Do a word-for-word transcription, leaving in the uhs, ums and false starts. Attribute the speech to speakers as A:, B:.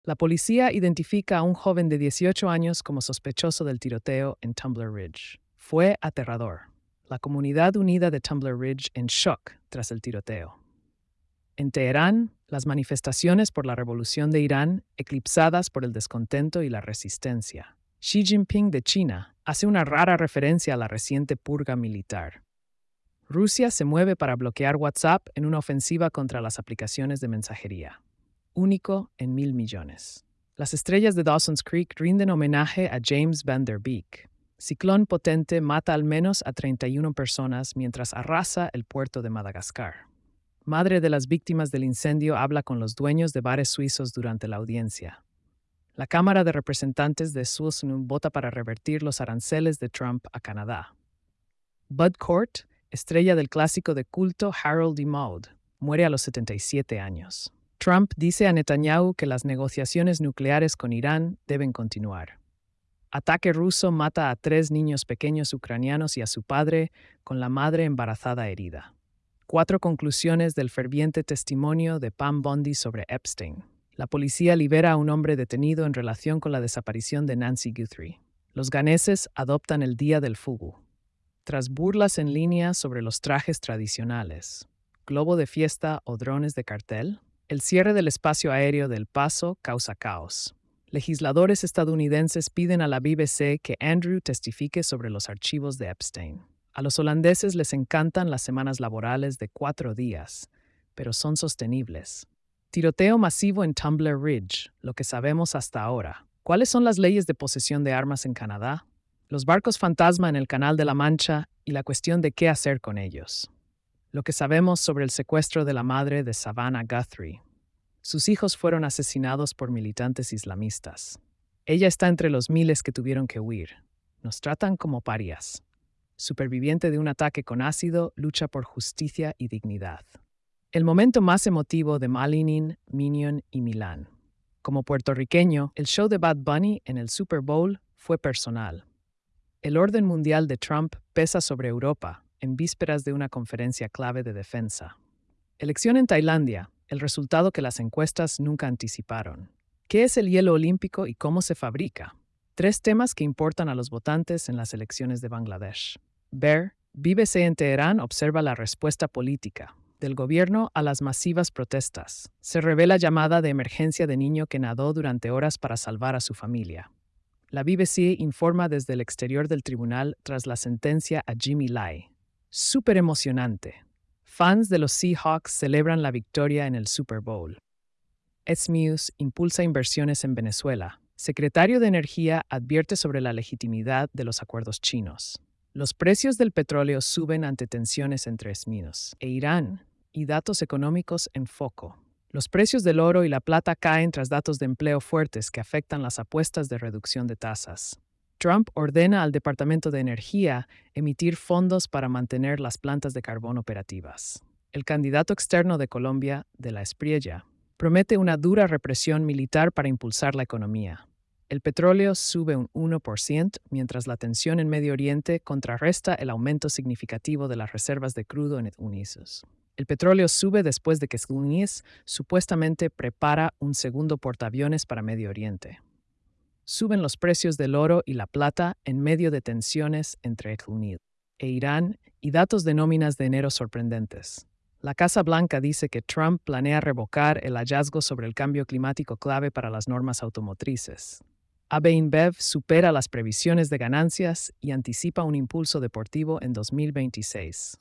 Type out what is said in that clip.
A: La policía identifica a un joven de dieciocho años como sospechoso del tiroteo en Tumbler Ridge. Fue aterrador. La comunidad unida de Tumbler Ridge en shock tras el tiroteo. En Teherán, las manifestaciones por la revolución de Irán eclipsadas por el descontento y la resistencia. Xi Jinping de China hace una rara referencia a la reciente purga militar. Rusia se mueve para bloquear WhatsApp en una ofensiva contra las aplicaciones de mensajería. Único en mil millones. Las estrellas de Dawson's Creek rinden homenaje a James Van Der Beek. Ciclón potente mata al menos a treinta y una personas mientras arrasa el puerto de Madagascar. Madre de las víctimas del incendio habla con los dueños de bares suizos durante la audiencia. La Cámara de Representantes de Sweden vota para revertir los aranceles de Trump a Canadá. Bud Cort, estrella del clásico de culto Harold y Maude, muere a los setenta y siete años. Trump dice a Netanyahu que las negociaciones nucleares con Irán deben continuar. Ataque ruso mata a tres niños pequeños ucranianos y a su padre, con la madre embarazada herida. Cuatro conclusiones del ferviente testimonio de Pam Bondi sobre Epstein. La policía libera a un hombre detenido en relación con la desaparición de Nancy Guthrie. Los ganeses adoptan el Día del Fugu. Tras burlas en línea sobre los trajes tradicionales, globo de fiesta o drones de cartel, el cierre del espacio aéreo del Paso causa caos. Legisladores estadounidenses piden a la B B C que Andrew testifique sobre los archivos de Epstein. A los holandeses les encantan las semanas laborales de cuatro días, pero son sostenibles. Tiroteo masivo en Tumbler Ridge, lo que sabemos hasta ahora. ¿Cuáles son las leyes de posesión de armas en Canadá? Los barcos fantasma en el Canal de la Mancha y la cuestión de qué hacer con ellos. Lo que sabemos sobre el secuestro de la madre de Savannah Guthrie. Sus hijos fueron asesinados por militantes islamistas. Ella está entre los miles que tuvieron que huir. Nos tratan como parias. Superviviente de un ataque con ácido, lucha por justicia y dignidad. El momento más emotivo de Malinin, Minion y Milán. Como puertorriqueño, el show de Bad Bunny en el Super Bowl fue personal. El orden mundial de Trump pesa sobre Europa, en vísperas de una conferencia clave de defensa. Elección en Tailandia, el resultado que las encuestas nunca anticiparon. ¿Qué es el hielo olímpico y cómo se fabrica? Tres temas que importan a los votantes en las elecciones de Bangladesh. Ver, B B C en Teherán observa la respuesta política. Del gobierno a las masivas protestas. Se revela llamada de emergencia de niño que nadó durante horas para salvar a su familia. La B B C informa desde el exterior del tribunal tras la sentencia a Jimmy Lai. Súper emocionante. Fans de los Seahawks celebran la victoria en el Super Bowl. S-News impulsa inversiones en Venezuela. Secretario de Energía advierte sobre la legitimidad de los acuerdos chinos. Los precios del petróleo suben ante tensiones entre Estados Unidos e Irán y datos económicos en foco. Los precios del oro y la plata caen tras datos de empleo fuertes que afectan las apuestas de reducción de tasas. Trump ordena al Departamento de Energía emitir fondos para mantener las plantas de carbón operativas. El candidato externo de Colombia, de la Espriella, promete una dura represión militar para impulsar la economía. El petróleo sube un uno por ciento, mientras la tensión en Medio Oriente contrarresta el aumento significativo de las reservas de crudo en Estados Unidos. El petróleo sube después de que Estados Unidos supuestamente prepara un segundo portaaviones para Medio Oriente. Suben los precios del oro y la plata en medio de tensiones entre Estados Unidos e Irán y datos de nóminas de enero sorprendentes. La Casa Blanca dice que Trump planea revocar el hallazgo sobre el cambio climático clave para las normas automotrices. A B InBev supera las previsiones de ganancias y anticipa un impulso deportivo en dos mil veintiséis.